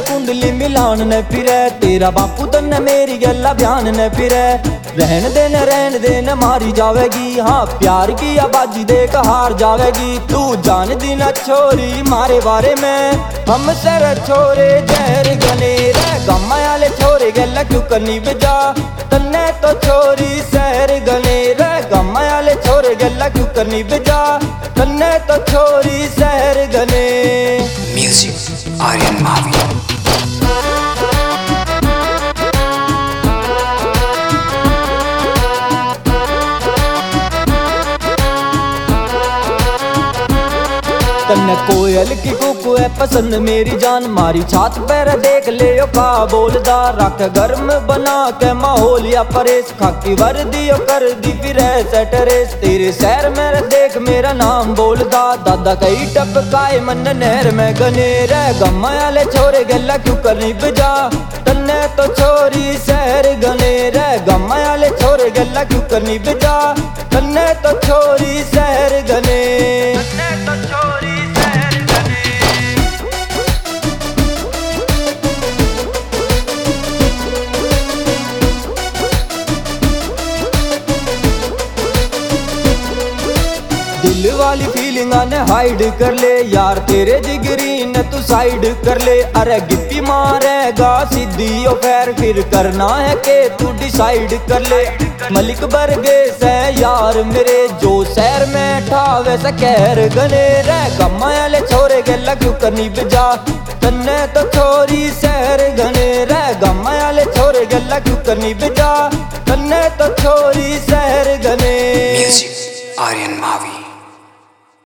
कुंडली मिलान न फिरे, तेरा बापू तन्ने मेरी गल्ला ध्यान न फिरे। रहन देन मारी जावेगी, हाँ प्यार की आबाजी देख हार जावेगी। तू जान दी ना छोरी मारे बारे में, हम सर छोरे जहर गने रे। गम्मा आले छोरे गल्ला क्यों करनी बजा, तन्ने तो छोरी सहर गने रे। गम्मा आले छोरे गल्ला क्यों करनी बजा, तन्ने तो छोरी सहर गने। म्यूजिक आर्यन मावी। तन्ने कोयल की कुकू है पसंद मेरी जान, मारी छात पैर देख ले यो का बोलदा। रख गर्म बना के माहौल या परेश, खाकी वर्दी यो कर दी फिर सटरेस। तेरे शहर में देख मेरा नाम बोलदा, दादा कई टपकाए मन नहर में गने रे। गम्मा आले छोरे गल्ला क्यों करनी बजा, तन्ने तो छोरी शहर गने रे। गम्मा आले छोरे गल्ला क्यों करनी बजा, तन्ने तो छोरी शहर गने। दिल वाली फीलिंग ने हाइड कर ले यार, तेरे जिगरी ने तू साइड कर ले। अरे गिप्पी मारेगा सीधी ओ पैर, फिर करना है के तू डिसाइड कर ले। मलिक बरगे से यार मेरे, जो शहर में ठा वैसा कहर गने रे। गम्मा आले छोरे गल्ला क्यों करनी बजा, तन्ने तो छोरी शहर गने रे। गम्मा आले छोरे गल्ला क्यों करनी बजा, तन्ने तो छोरी शहर गने। म्यूजिक आर्यन मावी।